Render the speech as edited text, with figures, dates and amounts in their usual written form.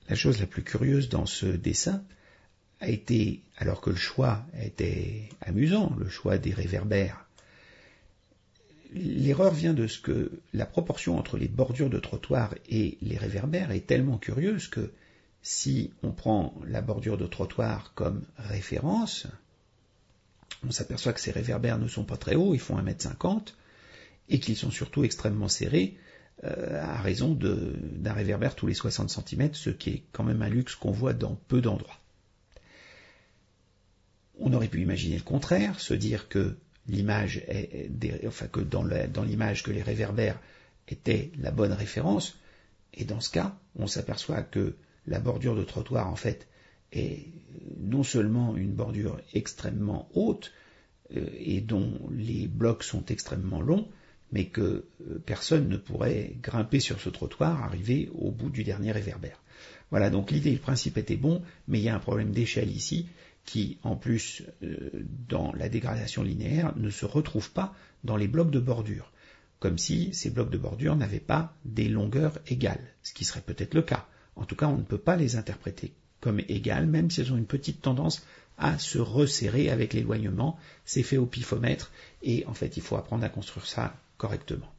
la chose la plus curieuse dans ce dessin a été, alors que le choix était amusant, le choix des réverbères, l'erreur vient de ce que la proportion entre les bordures de trottoir et les réverbères est tellement curieuse que si on prend la bordure de trottoir comme référence, on s'aperçoit que ces réverbères ne sont pas très hauts, ils font 1,50 m, et qu'ils sont surtout extrêmement serrés, à raison d'un réverbère tous les 60 cm, ce qui est quand même un luxe qu'on voit dans peu d'endroits. On aurait pu imaginer le contraire, se dire que l'image que dans l'image que les réverbères étaient la bonne référence, et dans ce cas, on s'aperçoit que la bordure de trottoir, en fait, est non seulement une bordure extrêmement haute, et dont les blocs sont extrêmement longs, mais que personne ne pourrait grimper sur ce trottoir, arriver au bout du dernier réverbère. Voilà, donc l'idée et le principe étaient bons, mais il y a un problème d'échelle ici, qui, en plus, dans la dégradation linéaire, ne se retrouve pas dans les blocs de bordure, comme si ces blocs de bordure n'avaient pas des longueurs égales, ce qui serait peut-être le cas. En tout cas, on ne peut pas les interpréter comme égales, même si elles ont une petite tendance à se resserrer avec l'éloignement. C'est fait au pifomètre, et en fait, il faut apprendre à construire ça correctement.